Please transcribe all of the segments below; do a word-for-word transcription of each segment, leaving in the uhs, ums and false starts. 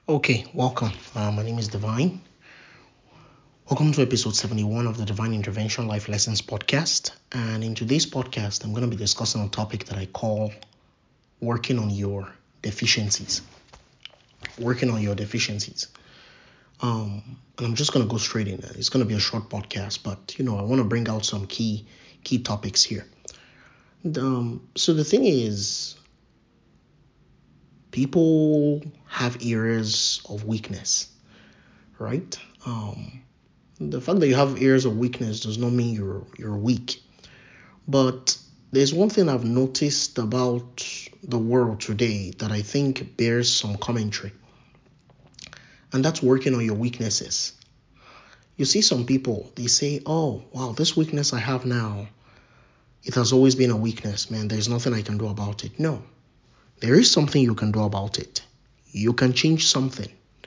Okay, welcome. Uh, my name is Divine. Welcome to episode seventy-one of the Divine Intervention Life Lessons podcast. And in today's podcast, I'm going to be discussing a topic that I call working on your deficiencies. Working on your deficiencies. Um, and I'm just going to go straight in. It's going to be a short podcast, but you know, I want to bring out some key key topics here. And, um, so the thing is, people have areas of weakness, right? Um, The fact that you have areas of weakness does not mean you're you're weak. But there's one thing I've noticed about the world today that I think bears some commentary, and that's working on your weaknesses. You see some people, they say, "Oh, wow, this weakness I have now, it has always been a weakness, man. There's nothing I can do about it." No, there is something you can do about it. You can change something.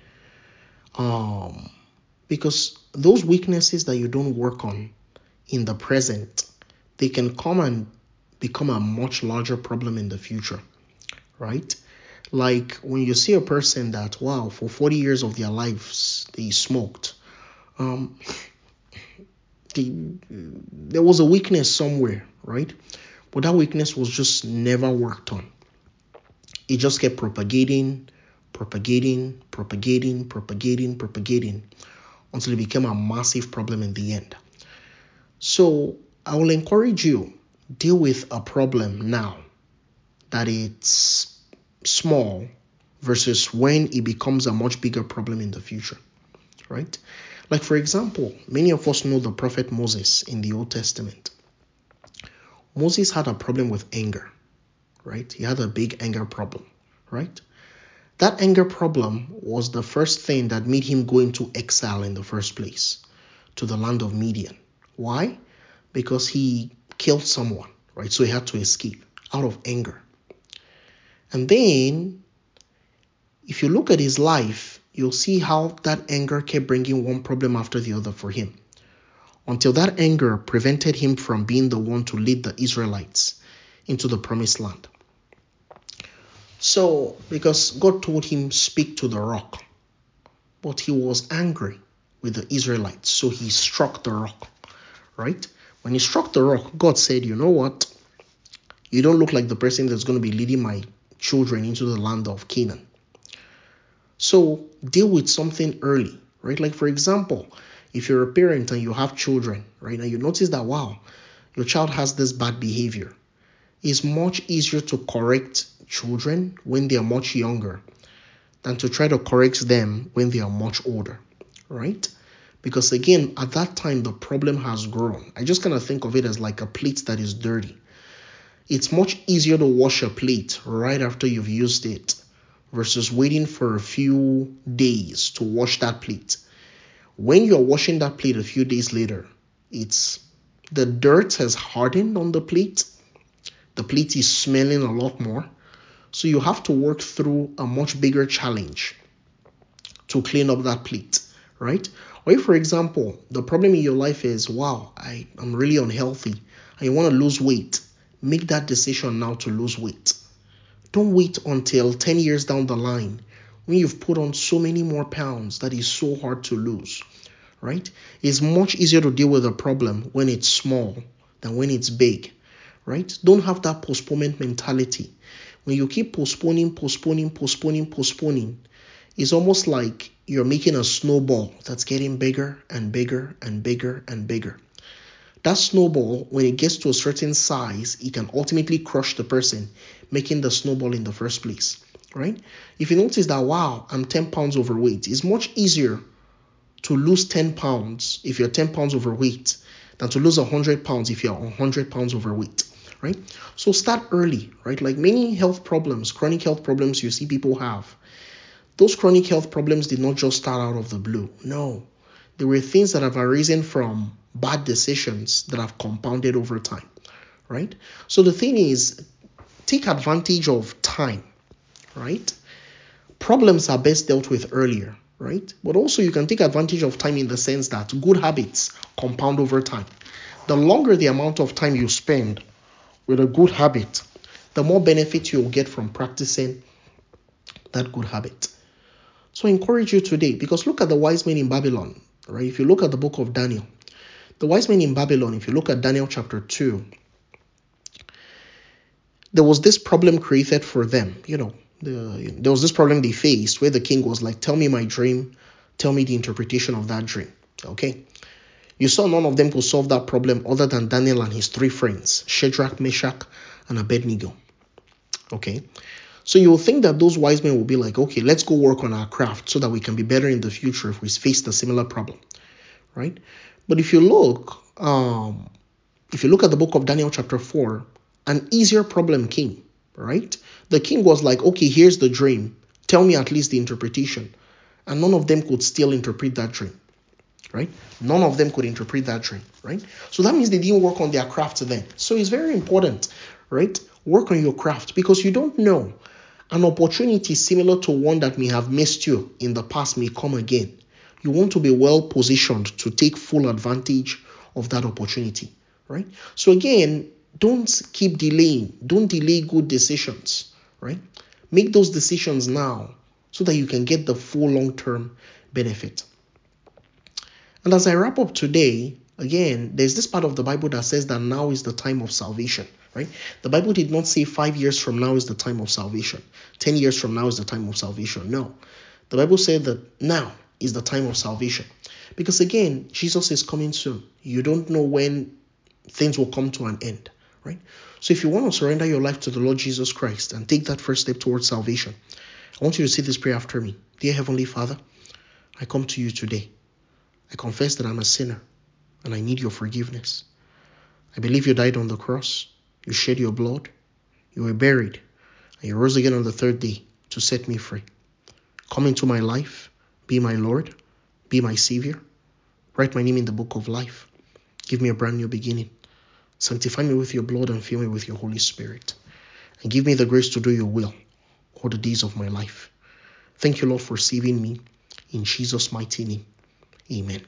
Um, because those weaknesses that you don't work on in the present, they can come and become a much larger problem in the future, right? Like when you see a person that, wow, for forty years of their lives, they smoked. Um, they, there was a weakness somewhere, right? But that weakness was just never worked on. It just kept propagating, propagating, propagating, propagating, propagating until it became a massive problem in the end. So I will encourage you, deal with a problem now that it's small versus when it becomes a much bigger problem in the future, right? Like, for example, many of us know the prophet Moses in the Old Testament. Moses had a problem with anger, right? He had a big anger problem, right? That anger problem was the first thing that made him go into exile in the first place to the land of Midian. Why? Because he killed someone, right? So he had to escape out of anger. And then, if you look at his life, you'll see how that anger kept bringing one problem after the other for him, until that anger prevented him from being the one to lead the Israelites into the promised land. So, because God told him, speak to the rock, but he was angry with the Israelites, so he struck the rock, right? When he struck the rock, God said, you know what? You don't look like the person that's going to be leading my children into the land of Canaan. So deal with something early, right? Like, for example, if you're a parent and you have children, right, and you notice that, wow, your child has this bad behavior, it's much easier to correct children when they are much younger than to try to correct them when they are much older, right? Because again, at that time, the problem has grown. I just kind of think of it as like a plate that is dirty. It's much easier to wash a plate right after you've used it versus waiting for a few days to wash that plate. When you're washing that plate a few days later, it's the dirt has hardened on the plate. The plate is smelling a lot more. So you have to work through a much bigger challenge to clean up that plate, right? Or if, for example, the problem in your life is, wow, I, I'm really unhealthy and you want to lose weight, make that decision now to lose weight. Don't wait until ten years down the line when you've put on so many more pounds that is so hard to lose, right? It's much easier to deal with a problem when it's small than when it's big, right? Don't have that postponement mentality. When you keep postponing, postponing, postponing, postponing, it's almost like you're making a snowball that's getting bigger and bigger and bigger and bigger. That snowball, when it gets to a certain size, it can ultimately crush the person making the snowball in the first place, right? If you notice that, wow, I'm ten pounds overweight, it's much easier to lose ten pounds if you're ten pounds overweight than to lose one hundred pounds if you're one hundred pounds overweight, right? So start early, right? Like many health problems, chronic health problems you see people have, those chronic health problems did not just start out of the blue. No, there were things that have arisen from bad decisions that have compounded over time, right? So the thing is, take advantage of time, right? Problems are best dealt with earlier, right? But also you can take advantage of time in the sense that good habits compound over time. The longer the amount of time you spend with a good habit, the more benefit you'll get from practicing that good habit. So I encourage you today, because look at the wise men in Babylon, right? If you look at the book of Daniel, the wise men in Babylon, if you look at Daniel chapter two, there was this problem created for them. You know, the, there was this problem they faced where the king was like, tell me my dream, tell me the interpretation of that dream. Okay. You saw none of them could solve that problem other than Daniel and his three friends, Shadrach, Meshach, and Abednego. Okay. So you will think that those wise men will be like, okay, let's go work on our craft so that we can be better in the future if we face a similar problem, right? But if you look, um, if you look at the book of Daniel chapter four, an easier problem came, right? The king was like, okay, here's the dream. Tell me at least the interpretation. And none of them could still interpret that dream, right? None of them could interpret that dream, right? So that means they didn't work on their craft then. So it's very important, right? Work on your craft, because you don't know. An opportunity similar to one that may have missed you in the past may come again. You want to be well positioned to take full advantage of that opportunity, right? So again, don't keep delaying. Don't delay good decisions, right? Make those decisions now so that you can get the full long-term benefit. And as I wrap up today, again, there's this part of the Bible that says that now is the time of salvation, right? The Bible did not say five years from now is the time of salvation. Ten years from now is the time of salvation. No. The Bible said that now is the time of salvation. Because again, Jesus is coming soon. You don't know when things will come to an end, right? So if you want to surrender your life to the Lord Jesus Christ and take that first step towards salvation, I want you to say this prayer after me. Dear Heavenly Father, I come to you today. I confess that I'm a sinner and I need your forgiveness. I believe you died on the cross, you shed your blood, you were buried, and you rose again on the third day to set me free. Come into my life, be my Lord, be my Savior. Write my name in the book of life. Give me a brand new beginning. Sanctify me with your blood and fill me with your Holy Spirit. And give me the grace to do your will all the days of my life. Thank you, Lord, for saving me. In Jesus' mighty name, amen.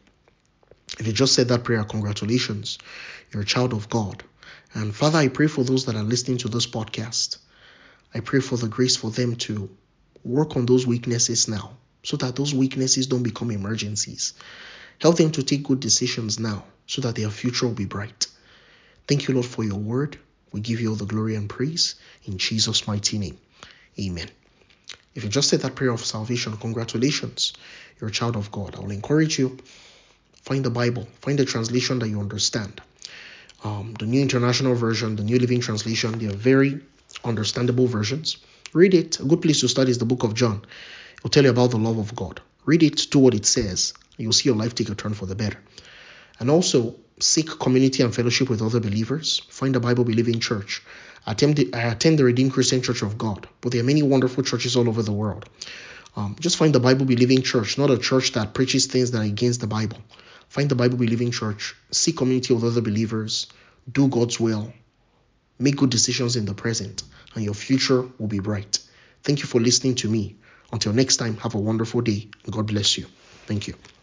If you just said that prayer, congratulations. You're a child of God. And Father, I pray for those that are listening to this podcast. I pray for the grace for them to work on those weaknesses now, so that those weaknesses don't become emergencies. Help them to take good decisions now, so that their future will be bright. Thank you, Lord, for your word. We give you all the glory and praise in Jesus' mighty name. Amen. If you just said that prayer of salvation, congratulations. You're a child of God. I will encourage you. Find the Bible. Find the translation that you understand. Um, the New International Version, the New Living Translation, they are very understandable versions. Read it. A good place to study is the book of John. It will tell you about the love of God. Read it, do what it says. You'll see your life take a turn for the better. And also, seek community and fellowship with other believers. Find a Bible-believing church. I attend, the, I attend the Redeemed Christian Church of God, but there are many wonderful churches all over the world. Um, just find the Bible-believing church, not a church that preaches things that are against the Bible. Find the Bible-believing church. Seek community with other believers. Do God's will. Make good decisions in the present, and your future will be bright. Thank you for listening to me. Until next time, have a wonderful day. God bless you. Thank you.